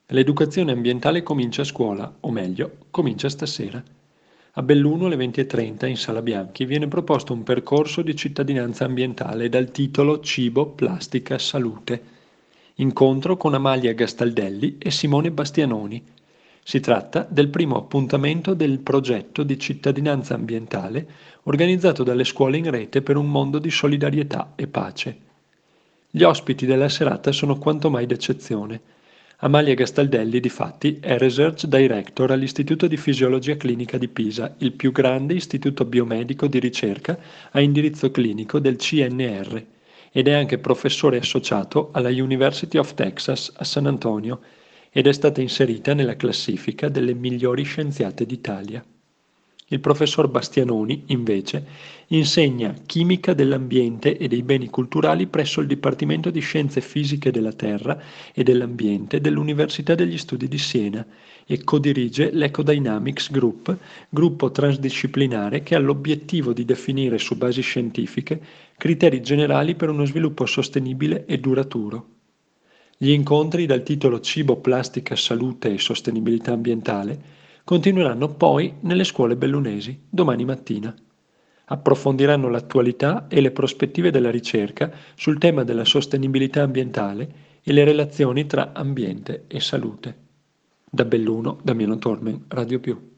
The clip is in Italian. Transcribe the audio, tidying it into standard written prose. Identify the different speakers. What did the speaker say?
Speaker 1: L'educazione ambientale comincia a scuola, o meglio, comincia stasera. A Belluno alle 20:30 in Sala Bianchi viene proposto un percorso di cittadinanza ambientale dal titolo Cibo, plastica, salute. Incontro con Amalia Gastaldelli e Simone Bastianoni. Si tratta del primo appuntamento del progetto di cittadinanza ambientale organizzato dalle scuole in rete per un mondo di solidarietà e pace. Gli ospiti della serata sono quanto mai d'eccezione. Amalia Gastaldelli, difatti, è Research Director all'Istituto di Fisiologia Clinica di Pisa, il più grande istituto biomedico di ricerca a indirizzo clinico del CNR, ed è anche professore associato alla University of Texas a San Antonio ed è stata inserita nella classifica delle migliori scienziate d'Italia. Il professor Bastianoni, invece, insegna chimica dell'ambiente e dei beni culturali presso il Dipartimento di Scienze Fisiche della Terra e dell'Ambiente dell'Università degli Studi di Siena e codirige l'Ecodynamics Group, gruppo transdisciplinare che ha l'obiettivo di definire su basi scientifiche criteri generali per uno sviluppo sostenibile e duraturo. Gli incontri dal titolo Cibo, plastica, salute e sostenibilità ambientale continueranno poi nelle scuole bellunesi domani mattina. Approfondiranno l'attualità e le prospettive della ricerca sul tema della sostenibilità ambientale e le relazioni tra ambiente e salute. Da Belluno, Damiano Tormen, Radio Più.